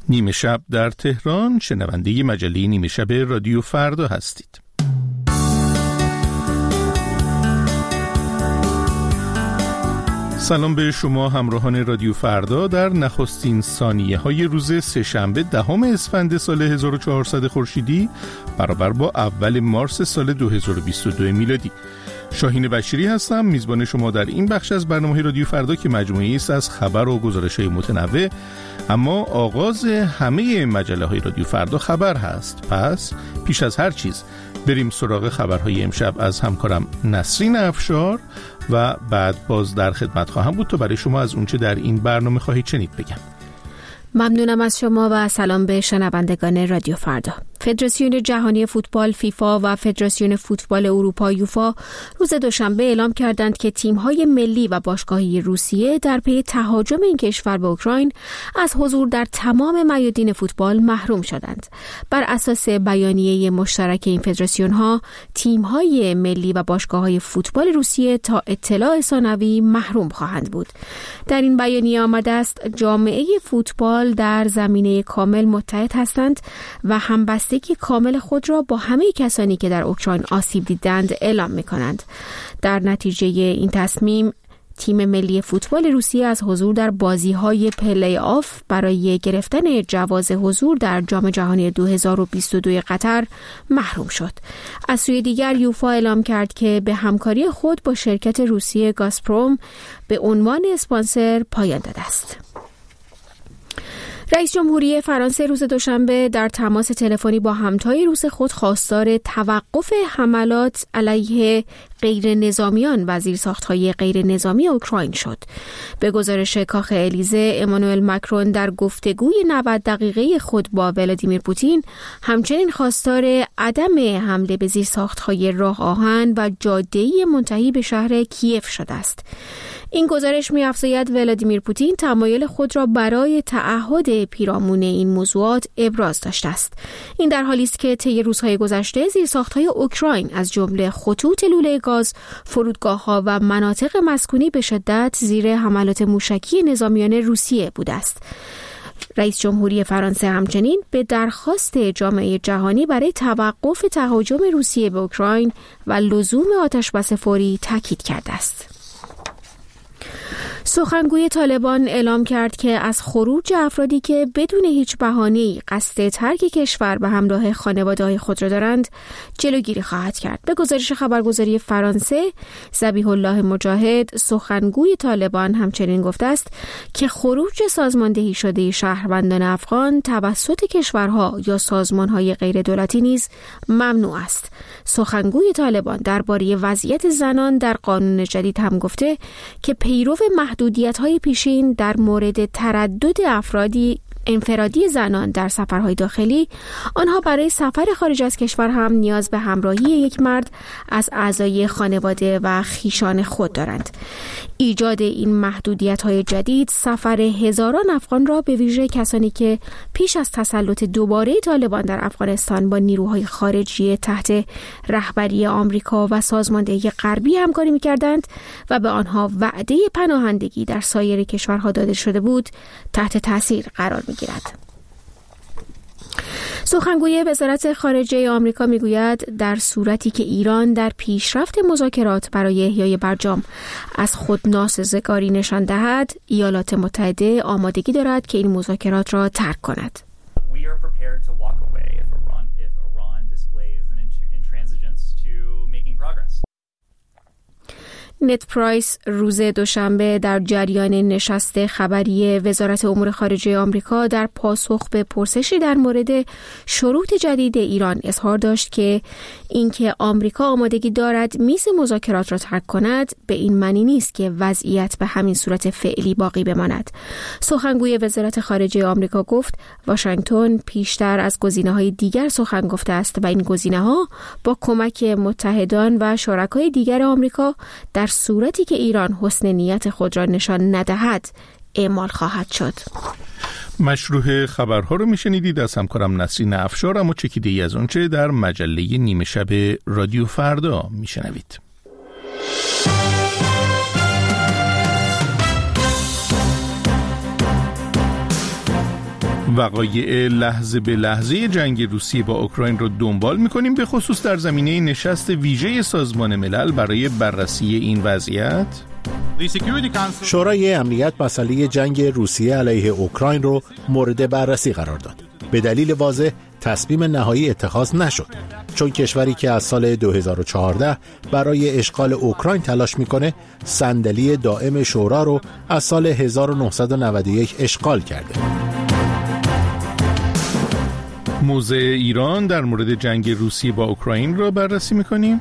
نیمه شب در تهران، شنونده مجله نیمه شب رادیو فردا هستید. سلام به شما همراهان رادیو فردا در نخستین ثانیه های روز سه‌شنبه 10 اسفند سال 1400 خورشیدی برابر با اول مارس سال 2022 میلادی. شاهین بشیری هستم، میزبان شما در این بخش از برنامه رادیو فردا که مجموعه‌ای است از خبر و گزارش‌های متنوع، اما آغاز همه مجله‌های رادیو فردا خبر هست. پس پیش از هر چیز بریم سراغ خبرهای امشب از همکارم نسرین افشار و بعد باز در خدمت خواهم بود تا برای شما از اونچه در این برنامه خواهید شنید بگم. ممنونم از شما و سلام به شنوندگان رادیو فردا. فدراسیون جهانی فوتبال فیفا و فدراسیون فوتبال اروپا یوفا روز دوشنبه اعلام کردند که تیم‌های ملی و باشگاهی روسیه در پی تهاجم این کشور به اوکراین از حضور در تمام میادین فوتبال محروم شدند. بر اساس بیانیه مشترک این فدراسیون‌ها، تیم‌های ملی و باشگاه‌های فوتبال روسیه تا اطلاع ثانوی محروم خواهند بود. در این بیانیه آمده است جامعه فوتبال در زمینه کامل متحد هستند و همبستگی کامل خود را با همه کسانی که در اوکراین آسیب دیدند اعلام می‌کنند. در نتیجه این تصمیم، تیم ملی فوتبال روسیه از حضور در بازی‌های پلی آف برای گرفتن جواز حضور در جام جهانی 2022 قطر محروم شد. از سوی دیگر یوفا اعلام کرد که به همکاری خود با شرکت روسیه گازپروم به عنوان اسپانسر پایان داده است. رئیس جمهوری فرانسه روز دوشنبه در تماس تلفنی با همتای روس خود خواستار توقف حملات علیه غیر نظامیان و زیرساخت‌های غیر نظامی اوکراین شد. به گزارش کاخ الیزه، امانوئل مکرون در گفتگوی 90 دقیقه خود با ولادیمیر پوتین همچنین خواستار عدم حمله به زیرساخت‌های راه آهن و جاده‌ای منتهی به شهر کیف شده است. این گزارش می‌افزاید ولادیمیر پوتین تمایل خود را برای تعهد پیرامون این موضوعات ابراز داشته است. این در حالی است که طی روزهای گذشته زیرساخت‌های اوکراین از جمله خطوط لوله گاز، فرودگاه‌ها و مناطق مسکونی به شدت زیر حملات موشکی نظامیان روسیه بوده است. رئیس جمهوری فرانسه همچنین به درخواست جامعه جهانی برای توقف تهاجم روسیه به اوکراین و لزوم آتش‌بس فوری تاکید کرده است. سخنگوی طالبان اعلام کرد که از خروج افرادی که بدون هیچ بهانه‌ای قصد ترک کشور به همراه خانواده‌های خود را دارند جلوگیری خواهد کرد. به گزارش خبرگزاری فرانسه، ذبیح الله مجاهد، سخنگوی طالبان همچنین گفته است که خروج سازماندهی شده شهروندان افغان توسط کشورها یا سازمان‌های غیر دولتی نیز ممنوع است. سخنگوی طالبان درباره وضعیت زنان در قانون جدید هم گفته که پیرو محدودیت‌های پیشین در مورد تردد افرادی انفرادی زنان در سفرهای داخلی، آنها برای سفر خارج از کشور هم نیاز به همراهی یک مرد از اعضای خانواده و خویشان خود دارند. ایجاد این محدودیت‌های جدید سفر هزاران افغان را به ویژه کسانی که پیش از تسلط دوباره طالبان در افغانستان با نیروهای خارجی تحت رهبری آمریکا و سازماندهی غربی همکاری می‌کردند و به آنها وعده پناهندگی در سایر کشورها داده شده بود، تحت تاثیر قرار می‌گیرد. سخنگوی وزارت خارجه آمریکا میگوید در صورتی که ایران در پیشرفت مذاکرات برای احیای برجام از خود ناسازگاری نشان دهد، ایالات متحده آمادگی دارد که این مذاکرات را ترک کند. نت پرایس روز دوشنبه در جریان نشست خبری وزارت امور خارجه آمریکا در پاسخ به پرسشی در مورد شروط جدید ایران اظهار داشت که اینکه آمریکا آمادگی دارد میز مذاکرات را ترک کند به این معنی نیست که وضعیت به همین صورت فعلی باقی بماند. سخنگوی وزارت خارجه آمریکا گفت واشنگتن پیشتر از گزینه‌های دیگر سخن گفته است و این گزینه‌ها با کمک متحدان و شرکای دیگر آمریکا در صورتی که ایران حسن نیت خود را نشان ندهد اعمال خواهد شد. مشروع خبرها رو میشنیدید از همکارم نسرین افشار، اما چکیده‌ای از آنچه در مجله نیمه شب رادیو فردا میشنوید. وقایع لحظه به لحظه جنگ روسیه با اوکراین رو دنبال می‌کنیم، به خصوص در زمینه نشست ویژه سازمان ملل برای بررسی این وضعیت. شورای امنیت مسئله جنگ روسیه علیه اوکراین رو مورد بررسی قرار داد. به دلیل واضح تصمیم نهایی اتخاذ نشد، چون کشوری که از سال 2014 برای اشغال اوکراین تلاش میکنه صندلی دائم شورا رو از سال 1991 اشغال کرده. موضع ایران در مورد جنگ روسیه با اوکراین را بررسی میکنیم.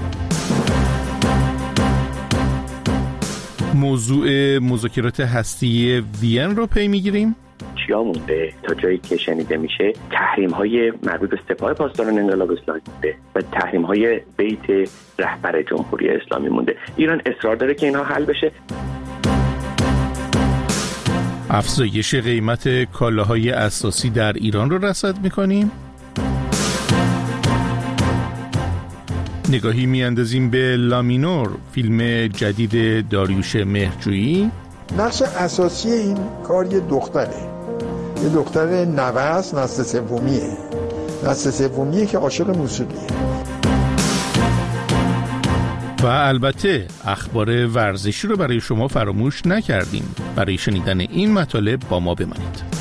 موضوع مذاکرات هسته‌ای وین رو پی میگیریم. چیا مونده؟ تا جایی که شنیده میشه تحریم‌های مربوط به سپاه پاسداران انقلاب اسلامی مونده و تحریم‌های بیت رهبر جمهوری اسلامی مونده. ایران اصرار داره که اینها حل بشه. افزایش قیمت کالاهای اساسی در ایران رو رصد میکنیم. نگاهی میاندازیم به لامینور، فیلم جدید داریوش مهرجویی. نقش اساسی این کار یه دختره، یه دختر نوه است، نسل سومیه که عاشق موسیقیه. و البته اخبار ورزشی رو برای شما فراموش نکردیم. برای شنیدن این مطالب با ما بمانید.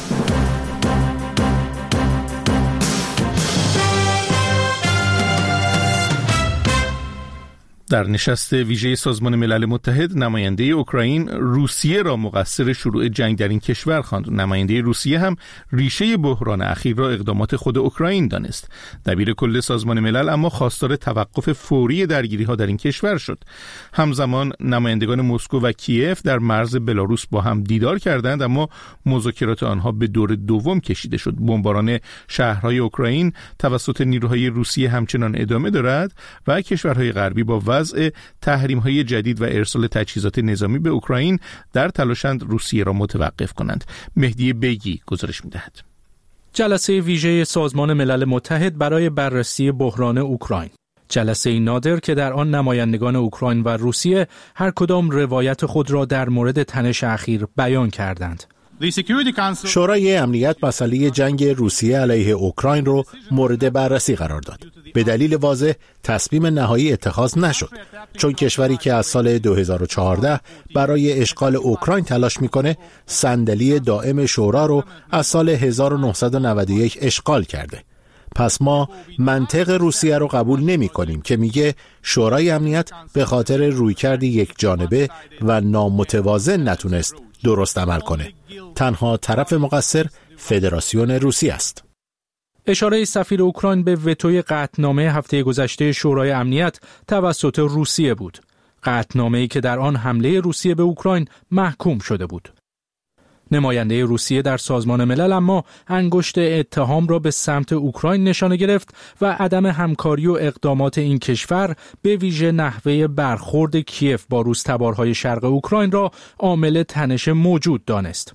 در نشست ویژه سازمان ملل متحد نماینده اوکراین روسیه را مقصر شروع جنگ در این کشور خواند. نماینده روسیه هم ریشه بحران اخیر را اقدامات خود اوکراین دانست. دبیر کل سازمان ملل اما خواستار توقف فوری درگیری‌ها در این کشور شد. همزمان نمایندگان مسکو و کیف در مرز بلاروس با هم دیدار کردند، اما مذاکرات آنها به دور دوم کشیده شد. بمباران شهرهای اوکراین توسط نیروهای روسیه همچنان ادامه دارد و کشورهای غربی با وضع تحریم‌های جدید و ارسال تجهیزات نظامی به اوکراین در تلاشند روسیه را متوقف کنند. مهدی بیگی گزارش می‌دهد. جلسه ویژه سازمان ملل متحد برای بررسی بحران اوکراین. جلسه نادر که در آن نمایندگان اوکراین و روسیه هر کدام روایت خود را در مورد تنش اخیر بیان کردند. شورای امنیت مسئله جنگ روسیه علیه اوکراین رو مورد بررسی قرار داد. به دلیل واضح تصمیم نهایی اتخاذ نشد، چون کشوری که از سال 2014 برای اشغال اوکراین تلاش میکنه صندلی دائم شورا رو از سال 1991 اشغال کرده. پس ما منطق روسیه رو قبول نمی کنیم که میگه شورای امنیت به خاطر رویکرد یک جانبه و نامتوازن نتونست درست عمل کنه. تنها طرف مقصر فدراسیون روسیه است. اشاره سفیر اوکراین به وتوی قطعنامه هفته گذشته شورای امنیت توسط روسیه بود. قطعنامه‌ای که در آن حمله روسیه به اوکراین محکوم شده بود. نماینده روسیه در سازمان ملل اما انگشت اتهام را به سمت اوکراین نشانه گرفت و عدم همکاری و اقدامات این کشور به ویژه نحوه برخورد کیف با روس‌تبارهای شرق اوکراین را عامل تنش موجود دانست.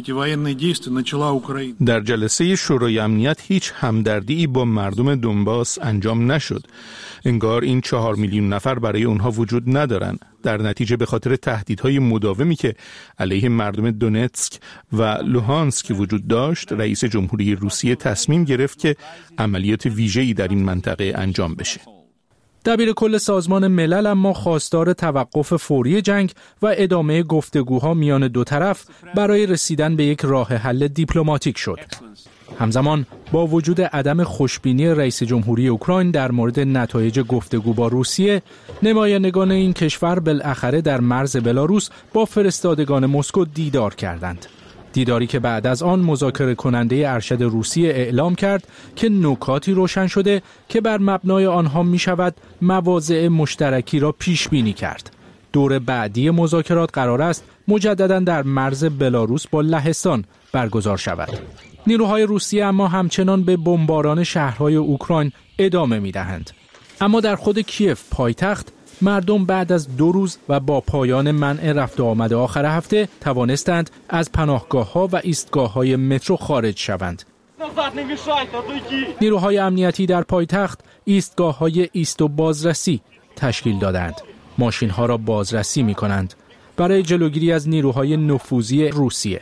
در جلسه شورای امنیت هیچ همدردی با مردم دونباس انجام نشد. انگار این 4 میلیون نفر برای اونها وجود ندارن. در نتیجه به خاطر تهدیدهای مداومی که علیه مردم دونتسک و لوهانسک وجود داشت، رئیس جمهوری روسیه تصمیم گرفت که عملیات ویژه‌ای در این منطقه انجام بشه. دبیر کل سازمان ملل اما خواستار توقف فوری جنگ و ادامه گفتگوها میان دو طرف برای رسیدن به یک راه حل دیپلماتیک شد. همزمان با وجود عدم خوشبینی رئیس جمهوری اوکراین در مورد نتایج گفتگو با روسیه، نمایندگان این کشور بالاخره در مرز بلاروس با فرستادگان مسکو دیدار کردند. دیداری که بعد از آن مذاکره کننده ارشد روسیه اعلام کرد که نکاتی روشن شده که بر مبنای آنها می شود مواضع مشترکی را پیش بینی کرد. دور بعدی مذاکرات قرار است مجددا در مرز بلاروس با لهستان برگزار شود. نیروهای روسیه اما همچنان به بمباران شهرهای اوکراین ادامه می دهند. اما در خود کیف پایتخت، مردم بعد از 2 روز و با پایان منع رفت و آمد آخر هفته توانستند از پناهگاه‌ها و ایستگاه‌های مترو خارج شوند. نیروهای امنیتی در پایتخت ایستگاه‌های ایست و بازرسی تشکیل دادند. ماشین‌ها را بازرسی می‌کنند برای جلوگیری از نیروهای نفوذی روسیه.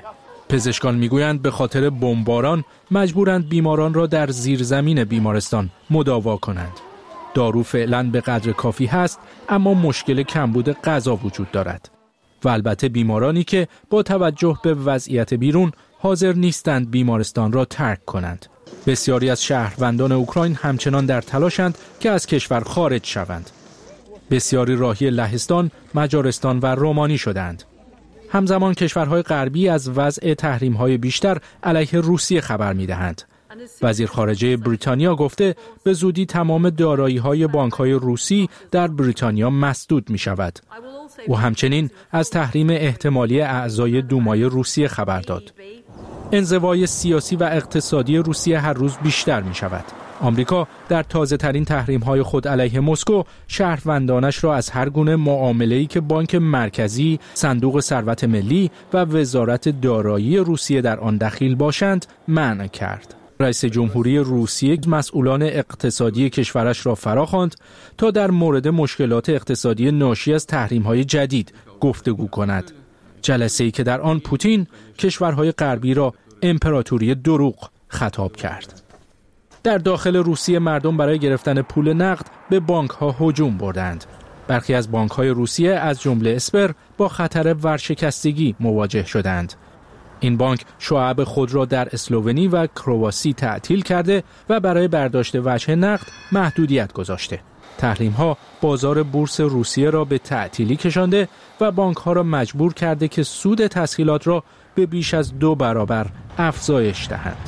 پزشکان میگویند به خاطر بمباران مجبورند بیماران را در زیرزمین بیمارستان مداوا کنند. دارو فعلا به قدر کافی هست، اما مشکل کمبود غذا وجود دارد. و البته بیمارانی که با توجه به وضعیت بیرون حاضر نیستند بیمارستان را ترک کنند. بسیاری از شهروندان اوکراین همچنان در تلاشند که از کشور خارج شوند. بسیاری راهی لهستان، مجارستان و رومانی شدند. همزمان کشورهای غربی از وضع تحریم‌های بیشتر علیه روسیه خبر می‌دهند. وزیر خارجه بریتانیا گفته به زودی تمام دارایی‌های بانک‌های روسی در بریتانیا مسدود می‌شود. او همچنین از تحریم احتمالی اعضای دومای روسیه خبر داد. انزوای سیاسی و اقتصادی روسیه هر روز بیشتر می‌شود. آمریکا در تازه‌ترین تحریم‌های خود علیه مسکو شهروندانش را از هر گونه معامله‌ای که بانک مرکزی، صندوق ثروت ملی و وزارت دارایی روسیه در آن دخیل باشند منع کرد. رئیس جمهوری روسیه مسئولان اقتصادی کشورش را فراخواند تا در مورد مشکلات اقتصادی ناشی از تحریم‌های جدید گفتگو کند. جلسه‌ای که در آن پوتین کشورهای غربی را امپراتوری دروغ خطاب کرد. در داخل روسیه مردم برای گرفتن پول نقد به بانک‌ها هجوم بردند. برخی از بانک‌های روسیه از جمله اسپر با خطر ورشکستگی مواجه شدند. این بانک شعب خود را در اسلوونی و کرواسی تعطیل کرده و برای برداشت وجه نقد محدودیت گذاشته. تحریم‌ها بازار بورس روسیه را به تعطیلی کشانده و بانک‌ها را مجبور کرده که سود تسهیلات را به بیش از 2 برابر افزایش دهند.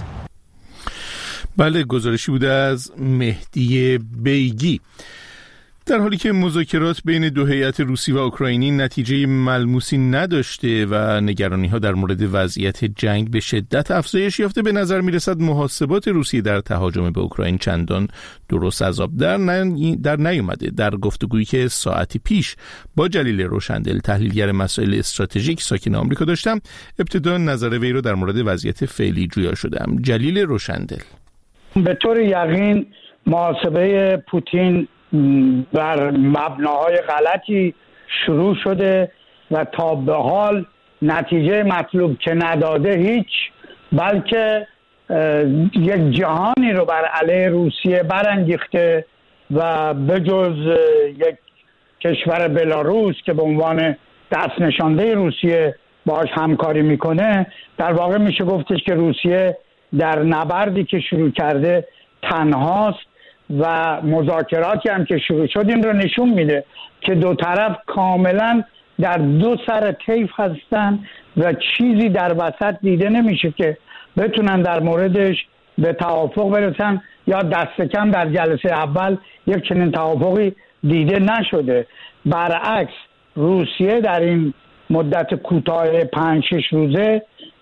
بله، گزارشی بوده از مهدی بیگی. در حالی که مذاکرات بین دو هیئت روسی و اوکراینی نتیجه ملموسی نداشته و نگرانی‌ها در مورد وضعیت جنگ به شدت افزایش یافته، به نظر می‌رسد محاسبات روسیه در تهاجم به اوکراین چندان درست از آب در نیامده. در گفتگویی که ساعتی پیش با جلیل روشندل، تحلیلگر مسائل استراتژیک ساکن آمریکا داشتم، ابتدا نظر وی را در مورد وضعیت فعلی جویا شدم. جلیل روشندل: به طور یقین محاسبه پوتین بر مبناهای غلطی شروع شده و تا به حال نتیجه مطلوب که نداده هیچ، بلکه یک جهانی رو بر علیه روسیه برانگیخته و بجز یک کشور بلاروس که به عنوان دست نشانده روسیه باهاش همکاری میکنه، در واقع میشه گفتش که روسیه در نبردی که شروع کرده تنهاست و مذاکراتی هم که شروع شد این رو نشون میده که دو طرف کاملا در دو سر طیف هستن و چیزی در وسط دیده نمیشه که بتونن در موردش به توافق برسن، یا دست کم در جلسه اول یک چنین توافقی دیده نشده. برعکس روسیه در این مدت کوتاه 5-6 روزه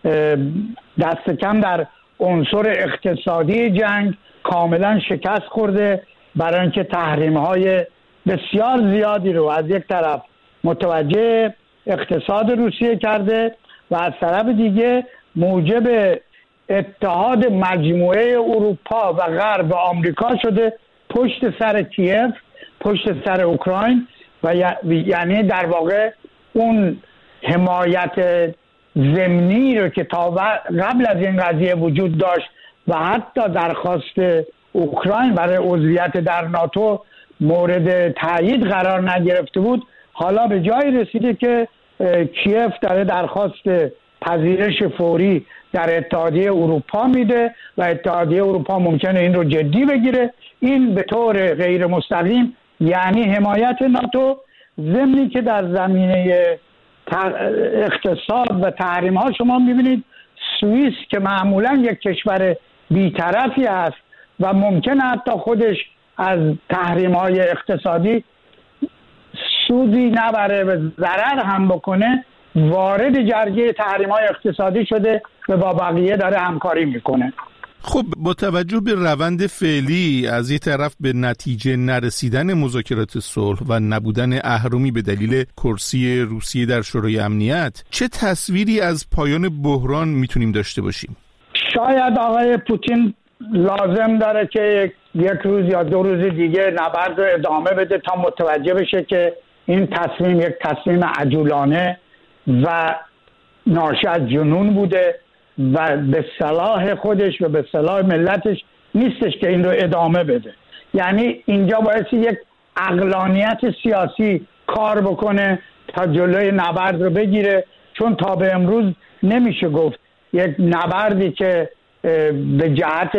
دست کم در عنصر اقتصادی جنگ کاملا شکست خورده، برای اینکه تحریم‌های بسیار زیادی رو از یک طرف متوجه اقتصاد روسیه کرده و از طرف دیگه موجب اتحاد مجموعه اروپا و غرب و آمریکا شده پشت سر کیف، پشت سر اوکراین، و یعنی در واقع اون حمایت ضمنی رو که تا قبل از این قضیه وجود داشت و حتی درخواست اوکراین برای عضویت در ناتو مورد تایید قرار نگرفته بود، حالا به جایی رسیده که کیف داره درخواست پذیرش فوری در اتحادیه اروپا میده و اتحادیه اروپا ممکنه این رو جدی بگیره. این به طور غیر مستقیم یعنی حمایت ناتو، ضمنی که در زمینه اقتصاد و تحریم ها شما میبینید سوئیس که معمولا یک کشور بی‌طرفی است و ممکنه حتی خودش از تحریم های اقتصادی سودی نبره و ضرر هم بکنه، وارد جرگه تحریم های اقتصادی شده و با بقیه داره همکاری میکنه. خب با توجه به روند فعلی، از یک طرف به نتیجه نرسیدن مذاکرات صلح و نبودن اهرمی به دلیل کرسی روسیه در شورای امنیت، چه تصویری از پایان بحران میتونیم داشته باشیم؟ شاید آقای پوتین لازم داره که یک روز یا 2 روز دیگه نبرد رو ادامه بده تا متوجه بشه که این تصمیم یک تصمیم عجولانه و ناشی از جنون بوده و به صلاح خودش و به صلاح ملتش نیستش که این رو ادامه بده. یعنی اینجا باید یک عقلانیت سیاسی کار بکنه تا جلوی نبرد رو بگیره، چون تا به امروز نمیشه گفت یک نبردی که به جهت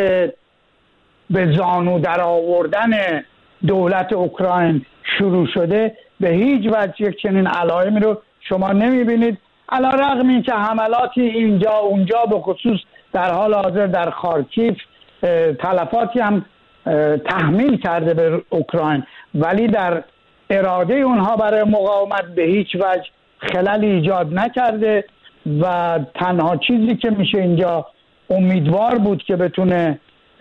به زانو در آوردن دولت اوکراین شروع شده به هیچ وجه یک چنین علائمی رو شما نمیبینید، علیرغم این که حملاتی اینجا اونجا به خصوص در حال حاضر در خارکیف تلفاتی هم تحمیل کرده به اوکراین، ولی در اراده اونها برای مقاومت به هیچ وجه خلل ایجاد نکرده و تنها چیزی که میشه اینجا امیدوار بود که بتونه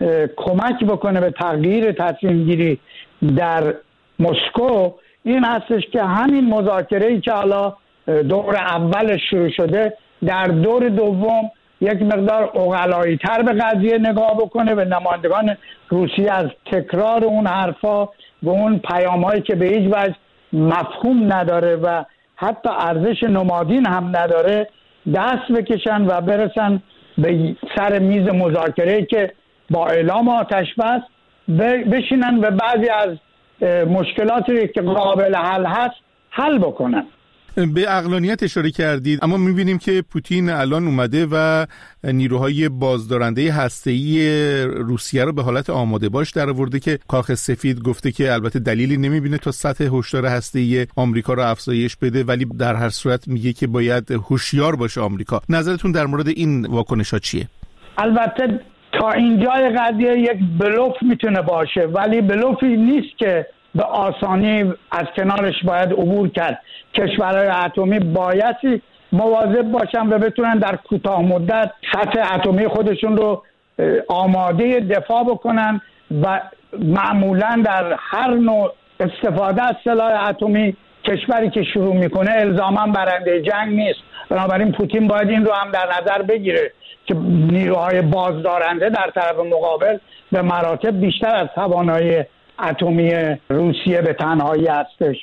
کمک بکنه به تغییر تصمیم گیری در مسکو این هستش که همین مذاکره‌ای که حالا دور اول شروع شده در دور دوم یک مقدار عقلایی‌تر به قضیه نگاه بکنه، به نمایندگان روسیه از تکرار اون حرفا و اون پیام‌هایی که به هیچ وجه مفهوم نداره و حتی ارزش نمادین هم نداره دست بکشن و برسن به سر میز مذاکره که با اعلام آتش بس بشینن و بعضی از مشکلاتی که قابل حل هست حل بکنن. به عقلانیت اشاره کردید، اما می‌بینیم که پوتین الان اومده و نیروهای بازدارنده هسته‌ای روسیه رو به حالت آماده باش در آورده که کاخ سفید گفته که البته دلیلی نمی‌بینه تا سطح هشدار هسته‌ای آمریکا رو افزایش بده، ولی در هر صورت میگه که باید هوشیار باشه آمریکا. نظرتون در مورد این واکنش‌ها چیه؟ البته تا اینجای قضیه یک بلوف میتونه باشه، ولی بلوفی نیست که به آسانی از کنارش باید عبور کرد. کشورهای اتمی بایستی مواظب باشن و بتونن در کوتاه مدت سطح اتمی خودشون رو آماده دفاع بکنن و معمولا در هر نوع استفاده از سلاح اتمی کشوری که شروع میکنه الزاما برنده جنگ نیست. بنابراین پوتین باید این رو هم در نظر بگیره که نیروهای بازدارنده در طرف مقابل به مراتب بیشتر از توانایی اتمی روسیه به تنهایی هستش.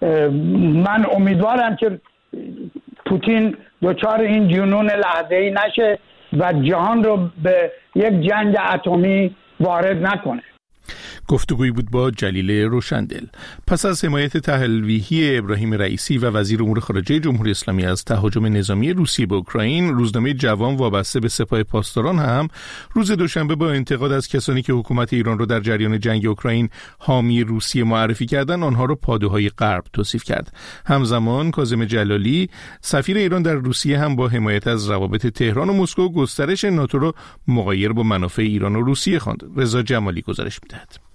من امیدوارم که پوتین دچار این جنون لحظه‌ای نشه و جهان رو به یک جنگ اتمی وارد نکنه. گفتگویی بود با جلیل روشندل. پس از حمایت تحلویحی ابراهیم رئیسی و وزیر امور خارجه جمهوری اسلامی از تهاجم نظامی روسیه به اوکراین، روزنامه جوان وابسته به سپاه پاسداران هم روز دوشنبه با انتقاد از کسانی که حکومت ایران را در جریان جنگ اوکراین حامی روسیه معرفی کردند، آنها را پادوهای غرب توصیف کرد. همزمان کاظم جلالی سفیر ایران در روسیه هم با حمایت از روابط تهران و مسکو گسترش ناتو را مغایر با منافع ایران و روسیه خواند. رضا جمالی گزارش می‌دهد.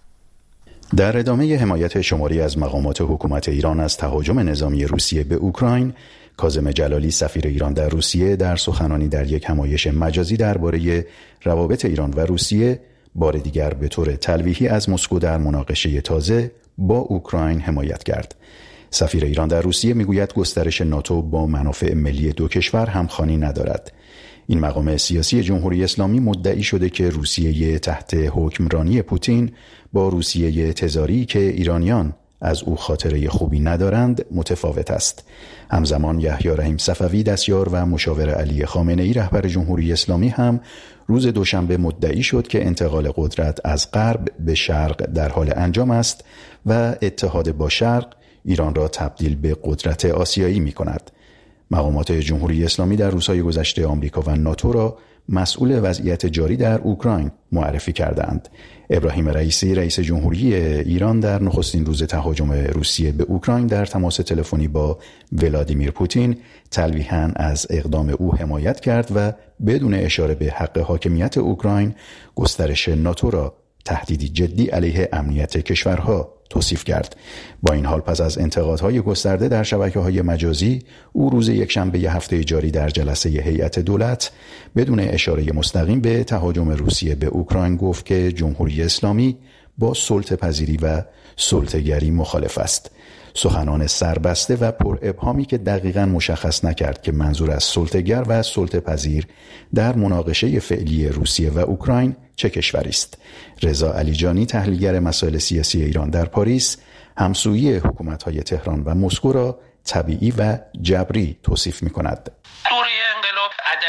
در ادامه حمایت شماری از مقامات حکومت ایران از تهاجم نظامی روسیه به اوکراین، کاظم جلالی سفیر ایران در روسیه در سخنرانی در یک همایش مجازی درباره روابط ایران و روسیه بار دیگر به طور تلویحی از مسکو در مناقشه تازه با اوکراین حمایت کرد. سفیر ایران در روسیه میگوید گسترش ناتو با منافع ملی دو کشور همخوانی ندارد. این مقام سیاسی جمهوری اسلامی مدعی شده که روسیه تحت حکمرانی پوتین با روسیه تزاری که ایرانیان از او خاطره خوبی ندارند متفاوت است. همزمان یحیی رحیم صفوی دستیار و مشاور علی خامنه‌ای رهبر جمهوری اسلامی هم روز دوشنبه مدعی شد که انتقال قدرت از غرب به شرق در حال انجام است و اتحاد با شرق ایران را تبدیل به قدرت آسیایی می کند. مقامات جمهوری اسلامی در روزهای گذشته آمریکا و ناتو را مسئول وضعیت جاری در اوکراین معرفی کردند. ابراهیم رئیسی رئیس جمهوری ایران در نخستین روز تهاجم روسیه به اوکراین در تماس تلفنی با ولادیمیر پوتین تلویحاً از اقدام او حمایت کرد و بدون اشاره به حق حاکمیت اوکراین گسترش ناتو را تهدیدی جدی علیه امنیت کشورها توصیف کرد. با این حال پس از انتقادهای گسترده در شبکه‌های مجازی، او روز یکشنبه هفته جاری در جلسه هیئت دولت بدون اشاره مستقیم به تهاجم روسیه به اوکراین گفت که جمهوری اسلامی با سلطه‌پذیری و سلطه‌گری مخالف است. سخنان سربسته و پر ابهامی که دقیقاً مشخص نکرد که منظور از سلطه‌گر و سلطه‌پذیر در مناقشه فعلی روسیه و اوکراین چه کشوری است. رضا علیجانی تحلیلگر مسائل سیاسی ایران در پاریس همسویی حکومت‌های تهران و مسکو را طبیعی و جبری توصیف می‌کند. دوره انقلاب ادبیات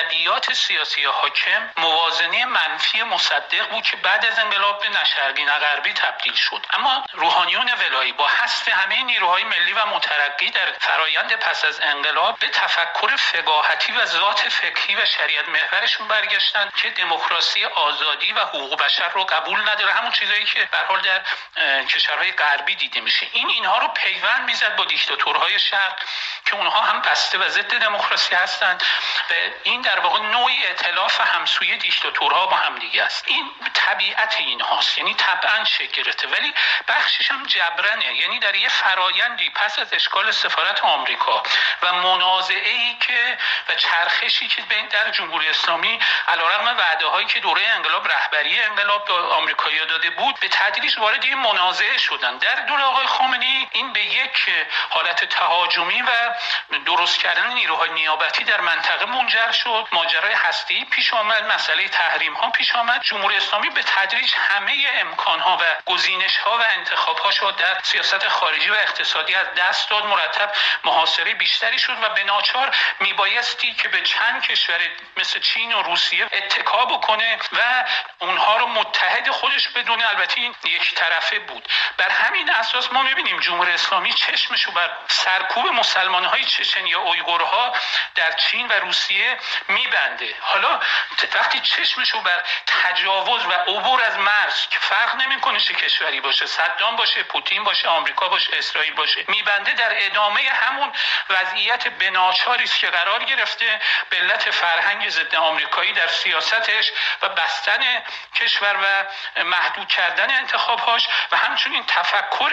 قدرات سیاسی حاکم موازنه منفی مصدق بود که بعد از انقلاب به نه شرقی نه غربی تبدیل شد. اما روحانیون ولایی با حذف همه نیروهای ملی و مترقی در فرایند پس از انقلاب به تفکر فقاهتی و ذات فقهی و شریعت محورشون برگشتن که دموکراسی، آزادی و حقوق بشر رو قبول نداره، همون چیزایی که به هر حال در کشورهای غربی دیده میشه. اینها رو پیوند میزد با دیکتاتورهای شرق که اونها هم بسته و ضد دموکراسی هستند و این در واقع نوعی ائتلاف همسوی دیکتاتورها با هم دیگه است. این طبیعت اینهاست، یعنی طبعا شکل گرفته، ولی بخشش هم جبرانه، یعنی در یه فرایندی پس از اشغال سفارت آمریکا و منازعه‌ای که و چرخشی که بین در جمهوری اسلامی علیرغم وعده‌هایی که دوره انقلاب رهبری انقلاب به آمریکایی‌ها داده بود به تدریج وارد این منازعه شدن. در دوره آقای خامنه‌ای این به یک حالت تهاجمی و درست کردن نیروهای نیابتی در منطقه منجر شد. ماجرای هسته‌ای پیش آمد، مسئله تحریم‌ها پیش آمد. جمهوری اسلامی به تدریج همه امکان‌ها و گزینش‌ها و انتخاب‌هاش رو در سیاست خارجی و اقتصادی از دست داد. مرتب محاصره بیشتری شد و به ناچار میبایستی که به چند کشور مثل چین و روسیه اتکا بکنه و اونها رو متحد خودش بدونه. البته این یک طرفه بود. بر همین اساس ما می‌بینیم جمهوری اسلامی چشمشو بر سرکوب مسلمان‌های چچن یا اویغورها در چین و روسیه میبنده. حالا وقتی چشمشو بر تجاوز و عبور از مرز که فرق نمی‌کنه چه کشوری باشه، صدام باشه، پوتین باشه، آمریکا باشه، اسرائیل باشه، میبنده در ادامه همون وضعیت بناچاری است که قرار گرفته به علت فرهنگ ضد آمریکایی در سیاستش و بستن کشور و محدود کردن انتخابهاش و همچنین تفکر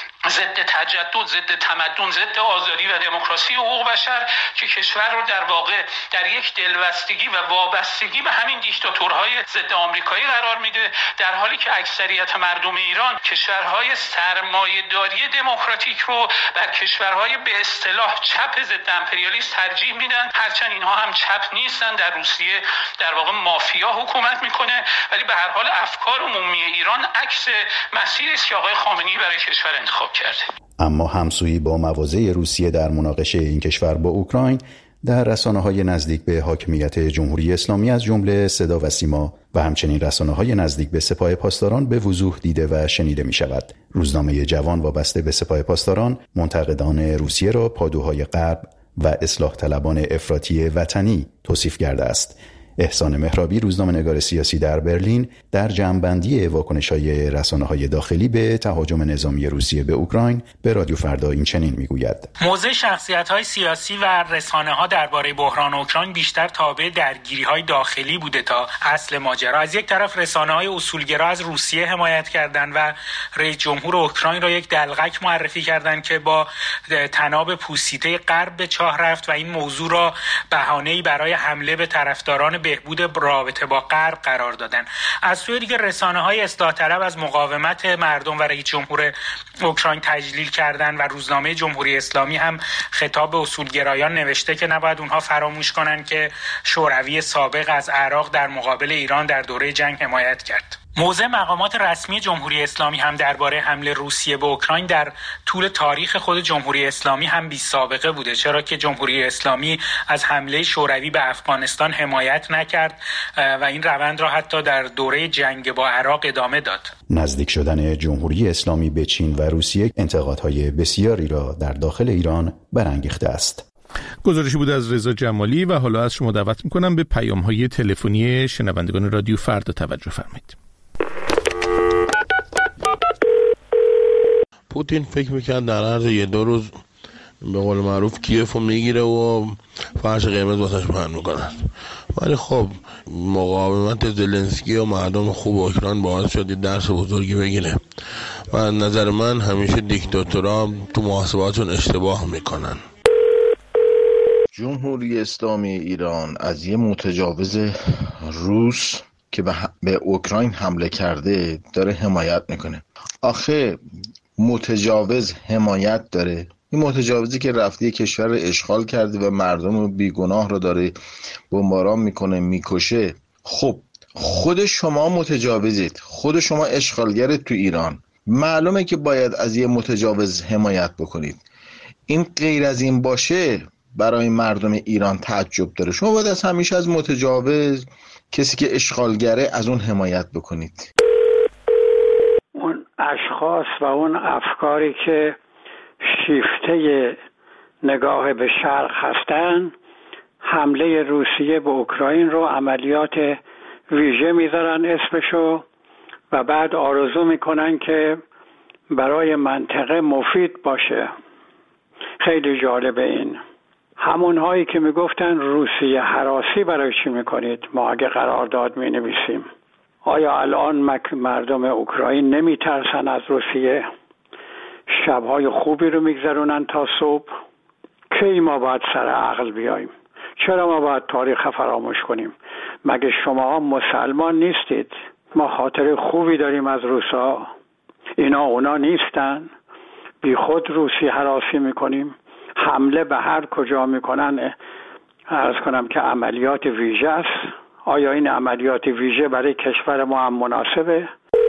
ضد تجدد، ضد تمدن، ضد آزادی و دموکراسی و حقوق بشر که کشور رو در واقع در یک دلبستگی و وابستگی به همین دیکتاتورهای ضد آمریکایی قرار میده، در حالی که اکثریت مردم ایران کشورهای سرمایه‌داری دموکراتیک رو بر کشورهای به اصطلاح چپ ضد امپریالیست ترجیح میدن، هرچند اینها هم چپ نیستن. در روسیه در واقع مافیا حکومت میکنه، ولی به هر حال افکار عمومی ایران عکس مسیری است که آقای خامنه‌ای برای کشور انتخاب کرده. اما همسویی با مواضع روسیه در مناقشه این کشور با اوکراین در رسانه‌های نزدیک به حاکمیت جمهوری اسلامی از جمله صدا و سیما و همچنین رسانه‌های نزدیک به سپاه پاسداران به وضوح دیده و شنیده می‌شود. روزنامه جوان وابسته به سپاه پاسداران منتقدان روسیه را پادوهای غرب و اصلاح طلبان افراطی وطنی توصیف کرده است. احسان مهرابی، روزنامه‌نگار سیاسی در برلین، در جمع‌بندی واکنش‌های رسانه‌های داخلی به تهاجم نظامی روسیه به اوکراین به رادیو فردا این چنین می‌گوید: موضع شخصیت‌های سیاسی و رسانه‌ها درباره بحران اوکراین بیشتر تابع درگیری‌های داخلی بوده تا اصل ماجرا. از یک طرف رسانه‌های اصولگرا از روسیه حمایت کردند و رئیس جمهور اوکراین را یک دلغک معرفی کردند که با تناب پوسیده غرب به چاه رفت و این موضوع را بهانه‌ای برای حمله به طرفداران بهبود رابطه با غرب قرار دادن. از سوی دیگر رسانه‌های اصلاح طلب از مقاومت مردم و رئیس جمهور اوکراین تجلیل کردند و روزنامه جمهوری اسلامی هم خطاب به اصولگرایان نوشته که نباید اونها فراموش کنند که شوروی سابق از عراق در مقابل ایران در دوره جنگ حمایت کرد. موضع مقامات رسمی جمهوری اسلامی هم درباره حمله روسیه به اوکراین در طول تاریخ خود جمهوری اسلامی هم بی سابقه بوده، چرا که جمهوری اسلامی از حمله شوروی به افغانستان حمایت نکرد و این روند را حتی در دوره جنگ با عراق ادامه داد. نزدیک شدن جمهوری اسلامی به چین و روسیه انتقادهای بسیاری را در داخل ایران برانگیخته است. گزارشی بود از رضا جمالی و حالا از شما دعوت می‌کنم به پیام‌های تلفنی شنوندگان رادیو فردا توجه فرمایید. پوتین فکر میکرد در عرض 1-2 روز به قول معروف کیف رو میگیره و فرش قرمز واسش پهن میکنن، ولی خب مقاومت زلنسکی و مردم خوب اوکراین باعث شد درس بزرگی بگیره و نظر من همیشه دیکتاتورها تو محاسباتشون اشتباه میکنن. جمهوری اسلامی ایران از یه متجاوز روس که به اوکراین حمله کرده داره حمایت میکنه. آخه متجاوز حمایت داره؟ این متجاوزی که رفته کشور رو اشغال کرده و مردم بیگناه رو داره بمباران میکنه، میکشه. خب خود شما متجاوزید، خود شما اشغالگرید تو ایران، معلومه که باید از یه متجاوز حمایت بکنید. این غیر از این باشه برای مردم ایران تعجب داره. شما باید از همیشه از متجاوز، کسی که اشغالگره، از اون حمایت بکنید. اون اشخاص و اون افکاری که شیفته نگاه به شرق هستن، حمله روسیه به اوکراین رو عملیات ویژه میذارن اسمشو، و بعد آرزو میکنن که برای منطقه مفید باشه. خیلی جالبه این. همون هایی که میگفتن روسیه هراسی برای چی میکنید؟ ما اگه قرارداد مینویسیم. آیا الان مردم اوکراین نمیترسن از روسیه؟ شبهای خوبی رو میگذرونن تا صبح. کی ما باید سر عقل بیاییم؟ چرا ما باید تاریخ فراموش کنیم؟ مگه شما مسلمان نیستید؟ ما خاطر خوبی داریم از روسا. اینا اونا نیستن. بی خود روسی هراسی میکنیم. حمله به هر کجا میکنن عرض کنم که عملیات ویژه است. آیا این عملیات ویژه برای کشور ما هم مناسبه؟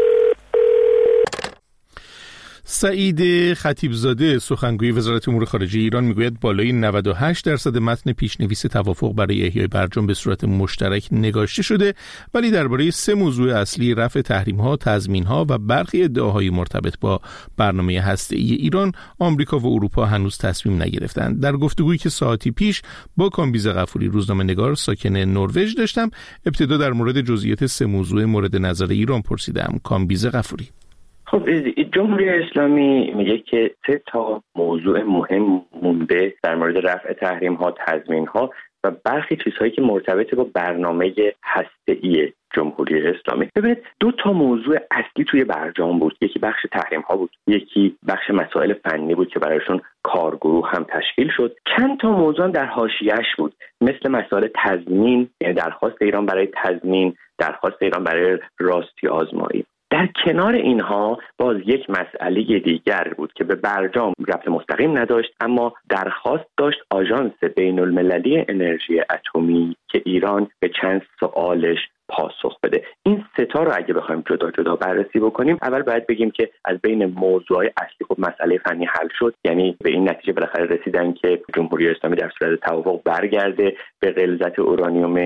سعید خطیبزاده سخنگوی وزارت امور خارجه ایران میگوید بالای 98% متن پیشنویس توافق برای احیای برجام به صورت مشترک نگاشته شده، ولی درباره 3 موضوع اصلی رفع تحریم‌ها، تضمین‌ها و برخی ادعاهای مرتبط با برنامه هسته‌ای ایران، آمریکا و اروپا هنوز تصمیم نگرفتند. در گفتگویی که ساعتی پیش با کامبیز غفوری روزنامه‌نگار ساکن نروژ داشتم، ابتدا در مورد جزئیات 3 موضوع مورد نظر ایران پرسیدم. کامبیز غفوری: خب جمهوری اسلامی میگه که 3 موضوع مهم مونده در مورد رفع تحریم‌ها، تضمین‌ها و برخی چیزهایی که مرتبط با برنامه هسته‌ای جمهوری اسلامی. ببینید 2 موضوع اصلی توی برجام بود. یکی بخش تحریم‌ها بود، یکی بخش مسائل فنی بود که برایشون کارگروه هم تشکیل شد. چند تا موضوع در حاشیه‌اش بود، مثل مسائل تضمین، یعنی درخواست ایران برای تضمین، درخواست ایران برای راستی آزمایی. در کنار اینها باز یک مسئله دیگر بود که به برجام ربط مستقیم نداشت، اما درخواست داشت آژانس بین‌المللی انرژی اتمی که ایران به چند سوالش پاسخ بده. این 3 رو اگه بخوایم جدا جدا بررسی بکنیم، اول باید بگیم که از بین موضوعات اصلی خب مسئله فنی حل شد، یعنی به این نتیجه بالاخره رسیدن که جمهوری اسلامی در صورت توافق برگرده به غلظت اورانیوم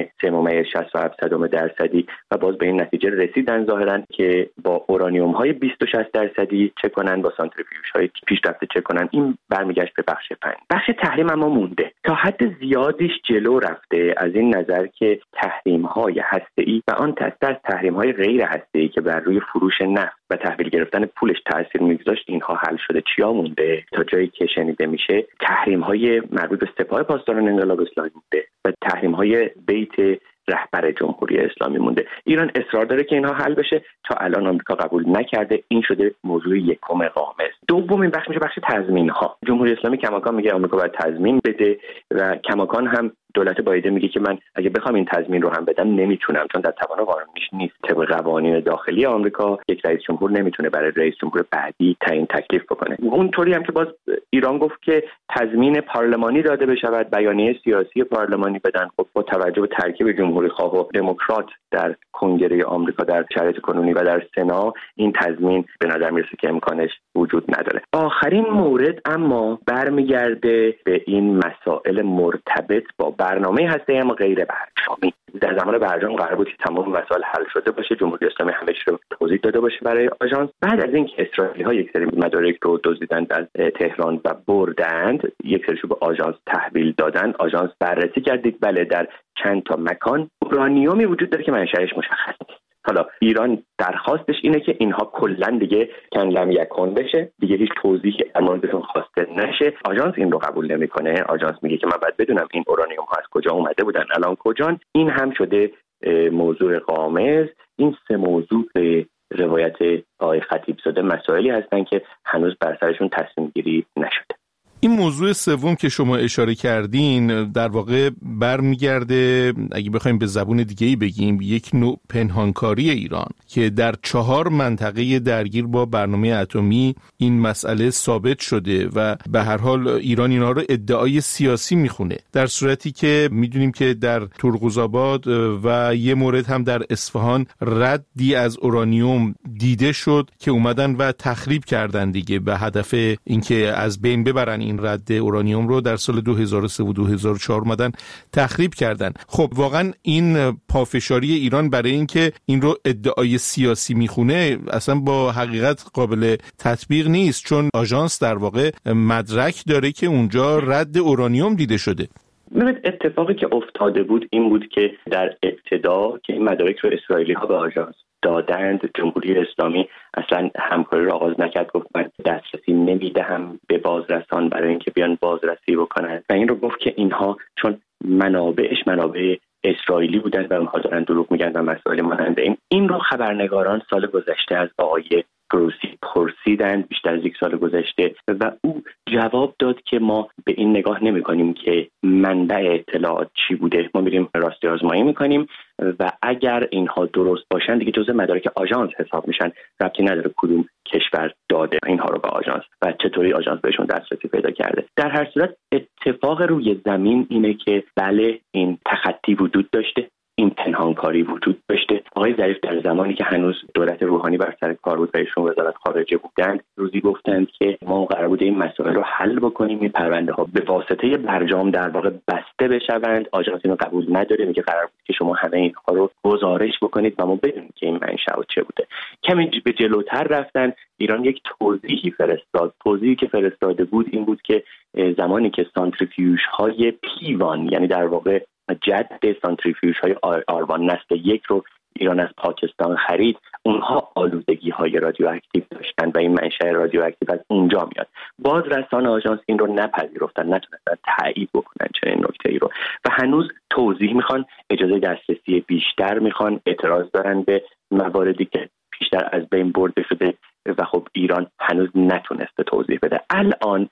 3.67% و باز به این نتیجه رسیدن ظاهرا که با اورانیوم های 20 و 60% چه کنن، با سانتریفیوژ های پیشرفته چه کنن. این برمیگشت به بخش فنی. بخش تحریم اما مونده، تا حد زیادیش جلو رفته از این نظر که تحریم های هسته‌ای و آن دسته از تحریم‌های غیر هسته‌ای که بر روی فروش نفت و تحویل گرفتن پولش تاثیر می‌گذاشت اینها حل شده. چیا مونده؟ تا جایی که شنیده میشه تحریم‌های مربوط به سپاه پاسداران انقلاب اسلامی مونده و تحریم‌های بیت رهبر جمهوری اسلامی مونده. ایران اصرار داره که اینها حل بشه، تا الان آمریکا قبول نکرده. این شده موضوع یکم قامز. دومین بخش میشه بخش تضمین‌ها. جمهوری اسلامی کماکان میگه آمریکا باید تضمین بده و کماکان هم دولت بایدن میگه که من اگه بخوام این تضمین رو هم بدم نمیتونم، چون در توان قانونیش نیست. طبق قوانین داخلی آمریکا یک رئیس جمهور نمیتونه برای رئیس جمهور بعدی تعیین تکلیف بکنه. اونطوری هم که باز ایران گفت که تضمین پارلمانی داده بشه، بیانیه سیاسی پارلمانی بدن. خب با توجه به ترکیب جمهوری خواه و دموکرات در کنگره آمریکا در شرایط کنونی و در سنا، این تضمین به نظر میرسه که امکانش وجود نداره. آخرین مورد اما برمیگرده به این مسائل مرتبط با برنامه هسته‌ای اما غیر برجامی. در زمان برجام قرار بود که تمام مسائل حل شده باشه، جمهوری اسلامی همه چیز رو توضیح داده باشه برای آژانس. بعد از اینکه اسرائیلی‌ها یک سری مدارک رو دزدیدند از تهران و بردند، یک سریشو به آژانس تحویل دادن. آژانس بررسی کردید، بله در چند تا مکان اورانیومی وجود داره که منشأش مشخص نیست. حالا ایران درخواستش اینه که اینها کلا دیگه کن لم یکن بشه، دیگه هیچ توضیحی در موردشون خواسته نشه. آژانس این رو قبول نمیکنه. آژانس میگه که من باید بدونم این اورانیوم ها از کجا اومده بودن، الان کجان. این هم شده موضوع قامز. این 3 موضوع به روایت آقای خطیبزاده مسائلی هستن که هنوز بر سرشون تصمیم گیری نشده. این موضوع سوم که شما اشاره کردین در واقع برمیگرده، اگه بخوایم به زبون دیگه‌ای بگیم، یک نوع پنهانکاری ایران که در 4 منطقه درگیر با برنامه اتمی این مسئله ثابت شده و به هر حال ایران اینا رو ادعای سیاسی میخونه، در صورتی که میدونیم که در تورغوزآباد و یه مورد هم در اصفهان ردی از اورانیوم دیده شد که اومدن و تخریب کردن دیگه به هدف اینکه از بین ببرن این رد اورانیوم رو. در سال 2003 و 2004 اومدن تخریب کردن. خب واقعا این پافشاری ایران برای اینکه این رو ادعای سیاسی میخونه اصلا با حقیقت قابل تطبیق نیست، چون آژانس در واقع مدرک داره که اونجا رد اورانیوم دیده شده. اتفاقی که افتاده بود این بود که در ابتدا که این مدارک رو اسرائیلی‌ها به آژانس دادند، جمهوری اسلامی اصلا همکاری رو آغاز نکرد، گفت من دسترسی نمیدهم به بازرسان برای اینکه بیان بازرسی بکنن و این رو گفت که اینها چون منابع اسرائیلی بودند و اونها دارن دروغ میگن و مسائل مانند این رو خبرنگاران سال گذشته از آقای گروسی پرسیدند، بیشتر از 1 سال گذشته، و او جواب داد که ما به این نگاه نمی کنیم که منبع اطلاعات چی بوده، ما میریم راستی آزمایی میکنیم و اگر اینها درست باشن دیگه جزء مدارک آژانس حساب میشن، ربطی نداره کدوم کشور داده اینها رو به آژانس و چطوری آژانس بهشون دسترسی پیدا کرده. در هر صورت اتفاق روی زمین اینه که بله این تخطی وجود داشته، این پنهانکاری وجود داشته. آقای ظریف در زمانی که هنوز دولت روحانی بر سر کار بود و ایشون وزارت خارجه بودند، روزی گفتند که ما قرار بوده این مسائل رو حل بکنیم، این پرونده ها به واسطه برجام در واقع بسته بشوند. آژانس اینو قبول نداره، میگه قرار بود که شما همه اینها رو گزارش بکنید و ما بدونیم که این منشأ چه بوده. کمی به جلوتر رفتن، ایران یک توضیحی فرستاد. توضیحی که فرستاده بود این بود که زمانی که سانتریفیوژ های پیوان، یعنی در واقع جد سانتریفیوژ های آروان نسل 1 رو ایران از پاکستان خرید، اونها آلودگی های رادیواکتیو داشتن و این منشأ رادیواکتیو از اونجا میاد. بازرسان آژانس این رو نپذیرفتن، نتونستن تایید بکنن چنین نکته‌ای رو و هنوز توضیح میخوان، اجازه دسترسی بیشتر میخوان، اعتراض دارن به مواردی که بیشتر از بین برده شده و خب ایران هنوز نتونسته توضیح بده. الان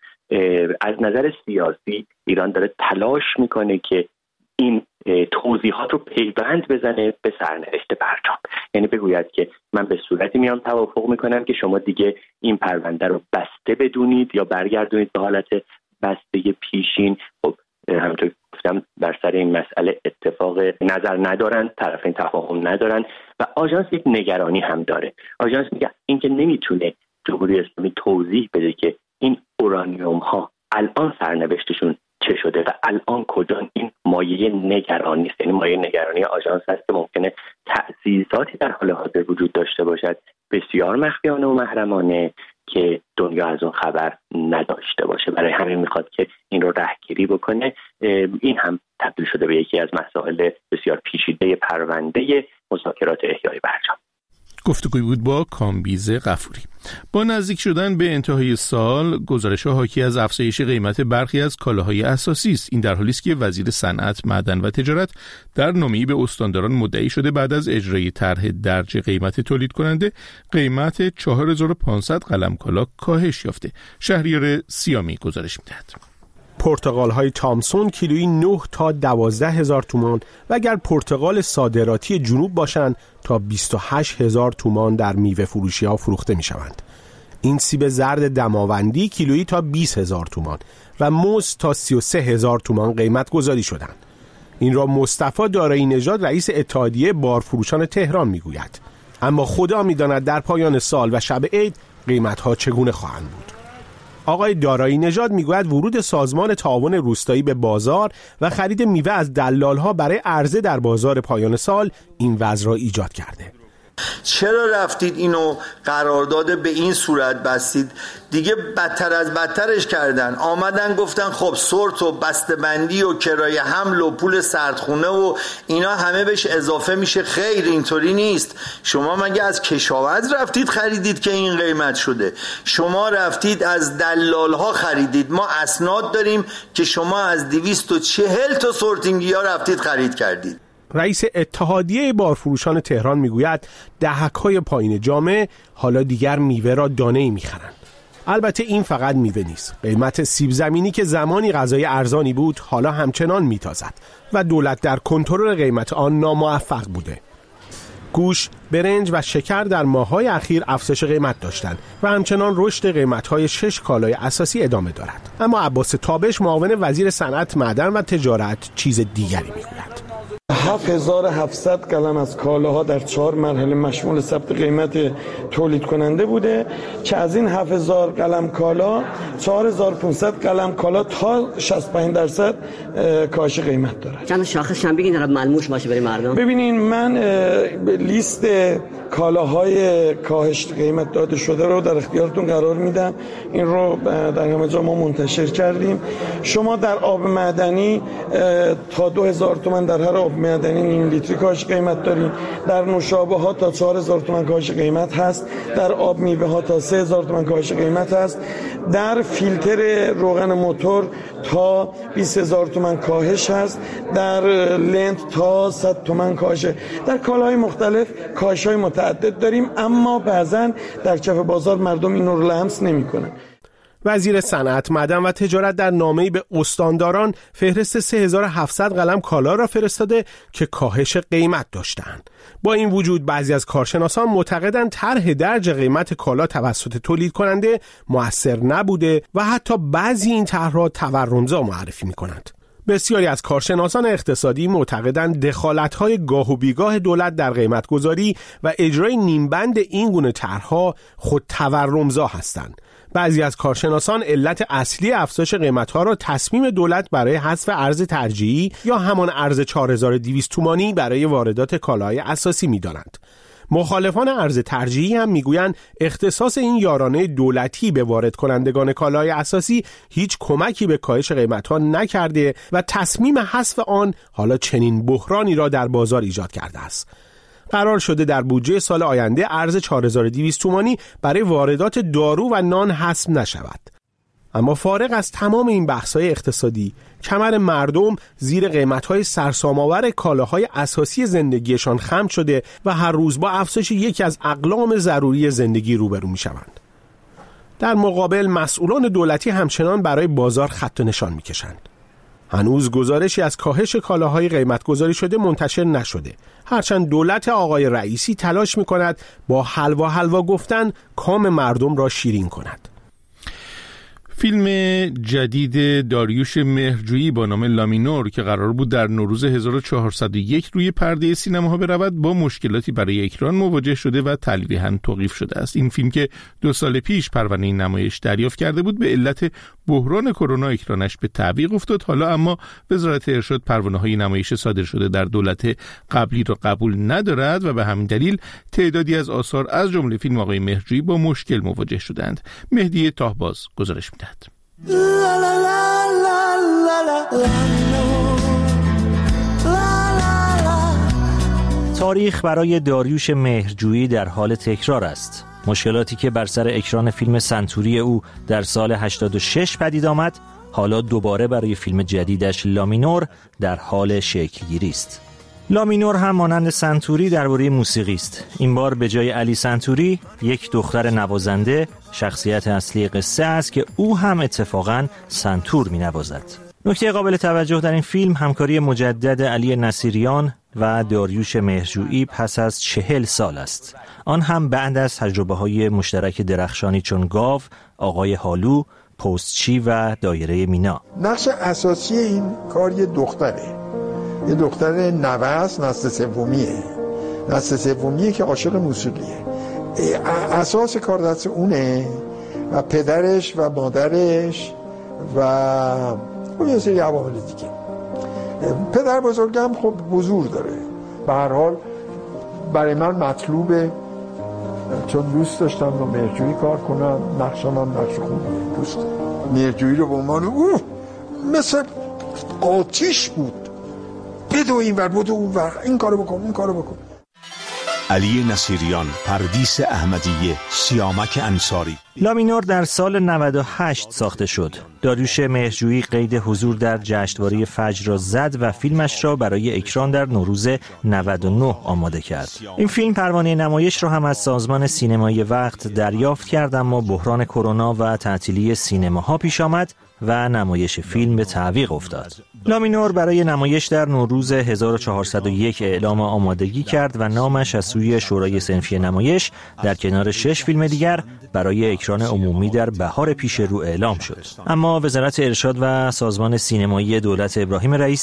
از نظر سیاسی ایران داره تلاش میکنه که این توضیحات رو پیوند بزنه به سرنوشت برجام، یعنی بگوید که من به صورتی میام توافق میکنم که شما دیگه این پرونده رو بسته بدونید یا برگردونید به حالت بسته پیشین. خب همونطور گفتم بر سر این مسئله اتفاق نظر ندارن، طرفین تفاهم ندارن و آژانس یک نگرانی هم داره. آژانس میگه اینکه نمیتونه جمهوری اسلامی توضیح بده که این اورانیوم ها الان سرنوشتشون چه شده و الان کجا، این مایه نگرانی است. یعنی مایه نگرانی آژانس هست که ممکنه تأسیساتی در حال حاضر وجود داشته باشد بسیار مخفیانه و محرمانه که دنیا از اون خبر نداشته باشه. برای همین میخواد که این رو رهگیری بکنه. این هم تبدیل شده به یکی از مسائل بسیار پیچیده پرونده مذاکرات احیای برجام. گفتگوی بود با کامبیز غفوری. با نزدیک شدن به انتهای سال، گزارش‌ها حاکی از افزایش قیمت برخی از کالاهای اساسی است. این در حالی است که وزیر صنعت، معدن و تجارت در نامه‌ای به استانداران مدعی شده بعد از اجرای طرح درج قیمت تولید کننده، قیمت 4500 قلم کالا کاهش یافته. شهریار سیامی گزارش می‌دهد. پرتقال‌های تامسون کیلویی 9 تا 12000 تومان و اگر پرتقال صادراتی جنوب باشند تا 28000 تومان در میوه فروشی‌ها فروخته می‌شوند. این سیب زرد دماوندی کیلویی تا 20000 تومان و موز تا 33000 تومان قیمت گذاری شدند. این را مصطفی دارایی نژاد رئیس اتحادیه بارفروشان تهران می‌گوید. اما خدا می‌داند در پایان سال و شب عید قیمت‌ها چگونه خواهند بود. آقای دارایی نژاد میگوید ورود سازمان تعاون روستایی به بازار و خرید میوه از دلال‌ها برای عرضه در بازار پایان سال این وضع را ایجاد کرده. چرا رفتید اینو قرارداد به این صورت بستید؟ دیگه بدتر از بدترش کردن. آمدن گفتن خب سورت و بسته‌بندی و کرایه حمل و پول سردخونه و اینا همه بهش اضافه میشه. خیر، اینطوری نیست. شما مگه از کشاورز رفتید خریدید که این قیمت شده؟ شما رفتید از دلال‌ها خریدید. ما اسناد داریم که شما از 240 تا سورتینگیا رفتید خرید کردید. رئیس اتحادیه بارفروشان تهران میگوید دهک‌های پایین جامعه حالا دیگر میوه را دانه‌ای میخرند. البته این فقط میوه نیست. قیمت سیب زمینی که زمانی غذای ارزانی بود حالا همچنان میتازد و دولت در کنترل قیمت آن ناموفق بوده. گوشت، برنج و شکر در ماه‌های اخیر افزایش قیمت داشتند و همچنان رشد قیمت‌های 6 کالای اساسی ادامه دارد. اما عباس تابش، معاون وزیر صنعت، معدن و تجارت، چیز دیگری میگوید. 7700 قلم از کالاها در 4 مرحله مشمول ثبت قیمت تولید کننده بوده که از این 7000 قلم کالا 4500 قلم کالا تا 65% کاهش قیمت داره. چند شاخص هم بگین ملموس باشه برای مردم. ببینین من لیست کالاهای کاهش قیمت داده شده رو در اختیارتون قرار میدم. این رو در همه جا ما منتشر کردیم. شما در آب معدنی تا 2000 تومان در هر آب معدنی نیم لیتری کاهش قیمت داریم. در نوشابه ها تا 4000 تومان کاهش قیمت هست. در آب میوه ها تا 3000 تومان کاهش قیمت هست. در فیلتر روغن موتور تا 20000 تومان کاهش هست. در لنت تا 100 تومان کاهش. در کالاهای مختلف کاهش‌های متعدد داریم، اما بعضاً در کف بازار مردم این رو لمس نمی‌کنن. وزیر صنعت، معدن و تجارت در نامه‌ای به استانداران فهرست 3700 قلم کالا را فرستاده که کاهش قیمت داشتند. با این وجود بعضی از کارشناسان معتقدند طرح درج قیمت کالا توسط تولید کننده مؤثر نبوده و حتی بعضی این طرح‌ها تورمزا معرفی می‌کنند. بسیاری از کارشناسان اقتصادی معتقدند دخالت‌های گاه و بیگاه دولت در قیمت‌گذاری و اجرای نیمبند این گونه طرح‌ها خود تورمزا هستند. بعضی از کارشناسان علت اصلی افزایش قیمت‌ها را تصمیم دولت برای حذف ارز ترجیحی یا همان ارز 4200 تومانی برای واردات کالاهای اساسی می‌دانند. مخالفان ارز ترجیحی هم میگویند اختصاص این یارانه دولتی به وارد کنندگان کالای اساسی هیچ کمکی به کاهش قیمت‌ها نکرده و تصمیم حذف آن حالا چنین بحرانی را در بازار ایجاد کرده است. قرار شده در بودجه سال آینده ارز 4200 تومانی برای واردات دارو و نان حذف نشود. اما فارغ از تمام این بحث‌های اقتصادی، کمر مردم زیر قیمت‌های سرسام‌آور کالاهای اساسی زندگیشان خم شده و هر روز با افزایش یکی از اقلام ضروری زندگی روبرو می‌شوند. در مقابل مسئولان دولتی همچنان برای بازار خط و نشان می‌کشند. هنوز گزارشی از کاهش کالاهای قیمت گذاری شده منتشر نشده، هرچند دولت آقای رئیسی تلاش می‌کند با حلوا گفتن کام مردم را شیرین کند. فیلم جدید داریوش مهرجویی با نام لامینور که قرار بود در نوروز 1401 روی پرده سینماها برود با مشکلاتی برای اکران مواجه شده و تلویحاً توقیف شده است. این فیلم که 2 سال پیش پروانه نمایش دریافت کرده بود به علت بحران کرونا اکرانش به تعویق افتاد. حالا اما وزارت ارشاد پروانه‌های نمایش صادر شده در دولت قبلی را قبول ندارد و به همین دلیل تعدادی از آثار از جمله فیلم آقای مهرجویی با مشکل مواجه شدند. مهدی طاهباز گزارش می‌دهد. تاریخ برای داریوش مهرجویی در حال تکرار است. مشکلاتی که بر سر اکران فیلم سنتوری او در سال 86 پدید آمد، حالا دوباره برای فیلم جدیدش لامینور در حال شکل‌گیری است. لامینور هم مانند سنتوری درباره موسیقی است. این بار به جای علی سنتوری یک دختر نوازنده شخصیت اصلی قصه است که او هم اتفاقاً سنتور می‌نوازد. نکته قابل توجه در این فیلم همکاری مجدد علی نصیریان و داریوش مهرجویی پس از 40 سال است. آن هم بعد از تجربه‌های مشترک درخشانی چون گاو، آقای هالو، پستچی و دایره مینا. نقش اساسی این کار یه دختره. یه دختر نوست، نسل سومیه که عاشق موسیقیه. اساس کار دست اونه و پدرش و مادرش و یه سری عوامل دیگه. پدر بزرگم خب حضور داره. به هر حال برای من مطلوبه، چون دوست داشتم با مهرجویی کار کنم. نقشم هم نقش خوبه. دوست مهرجویی رو به عنوان مثل آتیش بود، بدو این ور بدو اون ور، این کارو بکن. علی نصیریان، پردیس احمدیه، سیامک انصاری. لامینور در سال 98 ساخته شد. داریوش مهرجویی قید حضور در جشنواره فجر را زد و فیلمش را برای اکران در نوروز 99 آماده کرد. این فیلم پروانه نمایش را هم از سازمان سینمایی وقت دریافت کرد، اما بحران کرونا و تعطیلی سینماها پیش آمد و نمایش فیلم به تعویق افتاد. لامینور برای نمایش در نوروز 1401 اعلام آمادگی کرد و نامش از سوی شورای صنفی نمایش در کنار 6 فیلم دیگر برای اکران عمومی در بهار پیش رو اعلام شد. اما وزارت ارشاد و سازمان سینمایی دولت ابراهیم رئیسی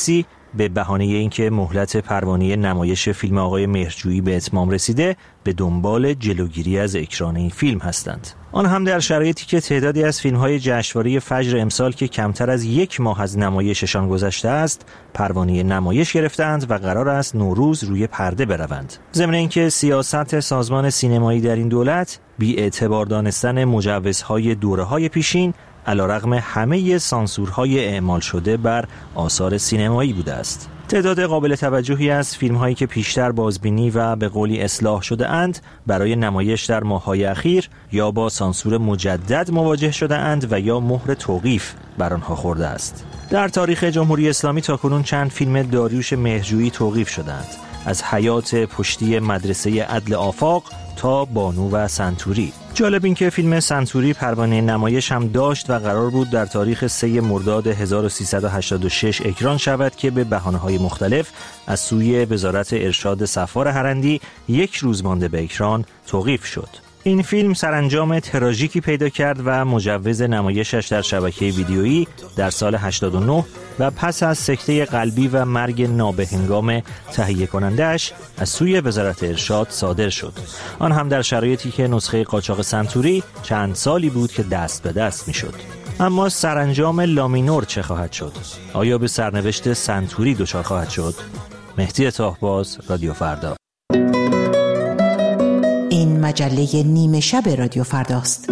به بهانه اینکه مهلت پروانه نمایش فیلم آقای مهرجویی به اتمام رسیده به دنبال جلوگیری از اکران این فیلم هستند. آن هم در شرایطی که تعدادی از فیلم‌های جشنواره فجر امسال که کمتر از 1 ماه از نمایششان گذشته است پروانه نمایش گرفتند و قرار است نوروز روی پرده بروند. ضمن اینکه سیاست سازمان سینمایی در این دولت بی اعتبار دانستن مجوزهای دوره‌های پیشین علیرغم همه سانسورهای اعمال شده بر آثار سینمایی بوده است. تعداد قابل توجهی از فیلم‌هایی که پیشتر بازبینی و به قولی اصلاح شده اند برای نمایش در ماه‌های اخیر یا با سانسور مجدد مواجه شده اند و یا مهر توقیف بر آنها خورده است. در تاریخ جمهوری اسلامی تاکنون چند فیلم داریوش مهرجویی توقیف شدند، از حیات پشتی مدرسه عدل آفاق تا بانو و سنتوری. جالب این که فیلم سنتوری پروانه نمایش هم داشت و قرار بود در تاریخ 3 مرداد 1386 اکران شود که به بهانه‌های مختلف از سوی وزارت ارشاد صفار هرندی 1 روز مانده به اکران توقیف شد. این فیلم سرانجام تراژیکی پیدا کرد و مجوز نمایشش در شبکه ویدیویی در سال 89 و پس از سکته قلبی و مرگ نابهنگام تهیه کننده‌اش از سوی وزارت ارشاد صادر شد. آن هم در شرایطی که نسخه قاچاق سنتوری چند سالی بود که دست به دست می‌شد. اما سرانجام لامینور چه خواهد شد؟ آیا به سرنوشت سنتوری دچار خواهد شد؟ مهدی طاهباز، رادیو فردا. این مجله نیمه شب رادیو فرداست.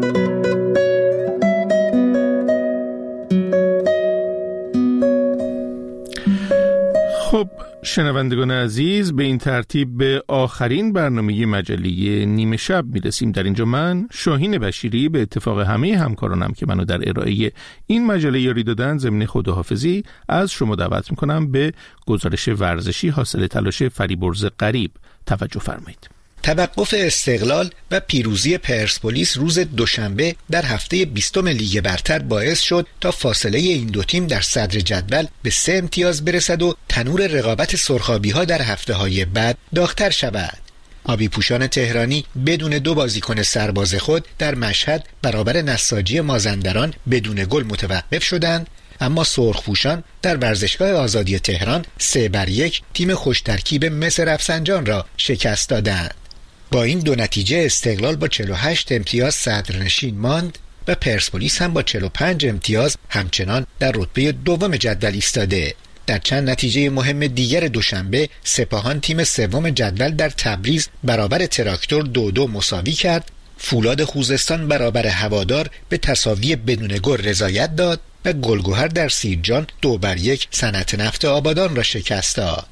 خب شنوندگان عزیز، به این ترتیب به آخرین برنامه مجله نیمه شب میرسیم. در اینجا من شاهین بشیری به اتفاق همه همکارانم که منو در ارائه این مجله یاری دادن ضمن خداحافظی از شما دعوت میکنم به گزارش ورزشی حاصل تلاش فریبرز غریب توجه فرمایید. توقف استقلال و پیروزی پرسپولیس روز دوشنبه در هفته 20 لیگ برتر باعث شد تا فاصله این دو تیم در صدر جدول به 3 امتیاز برسد و تنور رقابت سرخابی‌ها در هفته‌های بعد داغ‌تر شود. آبی پوشان تهرانی بدون 2 بازیکن سرباز خود در مشهد برابر نساجی مازندران بدون گل متوقف شدند، اما سرخپوشان در ورزشگاه آزادی تهران 3-1 تیم خوش ترکیب مس رفسنجان را شکست دادند. با این 2 نتیجه استقلال با 48 امتیاز صدرنشین ماند و پرسپولیس هم با 45 امتیاز همچنان در رتبه دوم جدول ایستاده. در چند نتیجه مهم دیگر دوشنبه سپاهان تیم سوم جدول در تبریز برابر تراکتور 2-2 مساوی کرد. فولاد خوزستان برابر هوادار به تساوی بدون گل رضایت داد و گلگهر در سیرجان 2-1 صنعت نفت آبادان را شکست داد.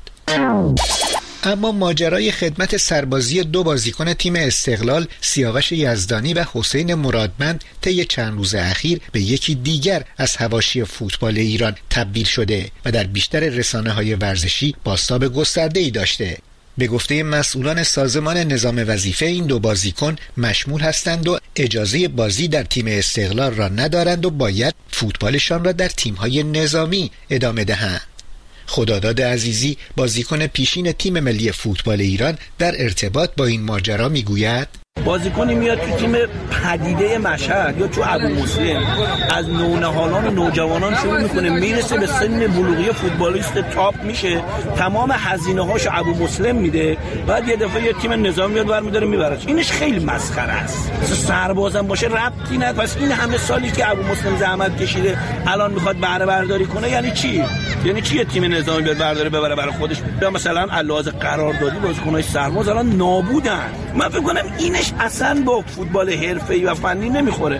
اما ماجرای خدمت سربازی 2 بازیکن تیم استقلال سیاوش یزدانی و حسین مرادمند طی چند روز اخیر به یکی دیگر از حواشی فوتبال ایران تبدیل شده و در بیشتر رسانه‌های ورزشی بازتاب گسترده‌ای داشته. به گفته مسئولان سازمان نظام وظیفه این 2 بازیکن مشمول هستند و اجازه بازی در تیم استقلال را ندارند و باید فوتبالشان را در تیم‌های نظامی ادامه دهند. خداداد عزیزی بازیکن پیشین تیم ملی فوتبال ایران در ارتباط با این ماجرا میگوید بازیکنی میاد تو تیم پدیده مشهد یا تو ابو مسلم، از نونهالان و نوجوانان شروع میکنه میرسه به سن بلوغی فوتبالیست تاپ میشه، تمام هزینه هاشو ابو مسلم میده، بعد یه دفعه یه تیم نظامی میاد برمی‌داره میبره. اینش خیلی مسخره است. سربازم باشه ربطی نداره. پس این همه سالی که ابو مسلم زحمت کشیده الان میخواد بهره برداری کنه یعنی چی؟ یعنی چی یه تیم نظامی بیاد برداره ببره برای خودش؟ یا مثلا علاوه قراردادی بازیکن‌های سرباز الان نابودن. من فکر کنم اینش اصلا با فوتبال حرفه‌ای و فنی نمیخوره.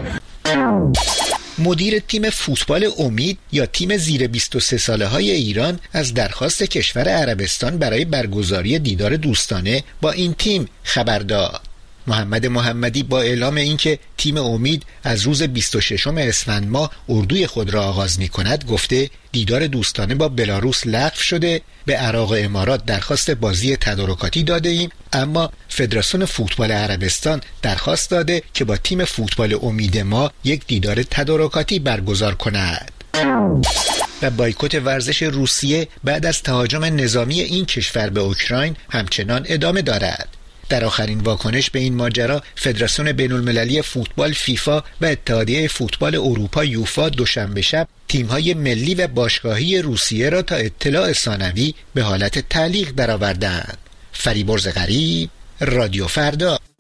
مدیر تیم فوتبال امید یا تیم زیر 23 ساله های ایران از درخواست کشور عربستان برای برگزاری دیدار دوستانه با این تیم خبر داد. محمد محمدی با اعلام اینکه تیم امید از روز 26 اسفند ماه اردوی خود را آغاز می کند گفته دیدار دوستانه با بلاروس لغو شده، به عراق و امارات درخواست بازی تدارکاتی داده ایم، اما فدراسیون فوتبال عربستان درخواست داده که با تیم فوتبال امید ما یک دیدار تدارکاتی برگزار کند. و بایکوت ورزش روسیه بعد از تهاجم نظامی این کشور به اوکراین همچنان ادامه دارد. در آخرین واکنش به این ماجرا، فدراسیون بین‌المللی فوتبال فیفا و اتحادیه فوتبال اروپا یوفا دوشنبه شب تیم‌های ملی و باشگاهی روسیه را تا اطلاع ثانوی به حالت تعلیق درآوردند. فریبرز غریب، رادیو فردا.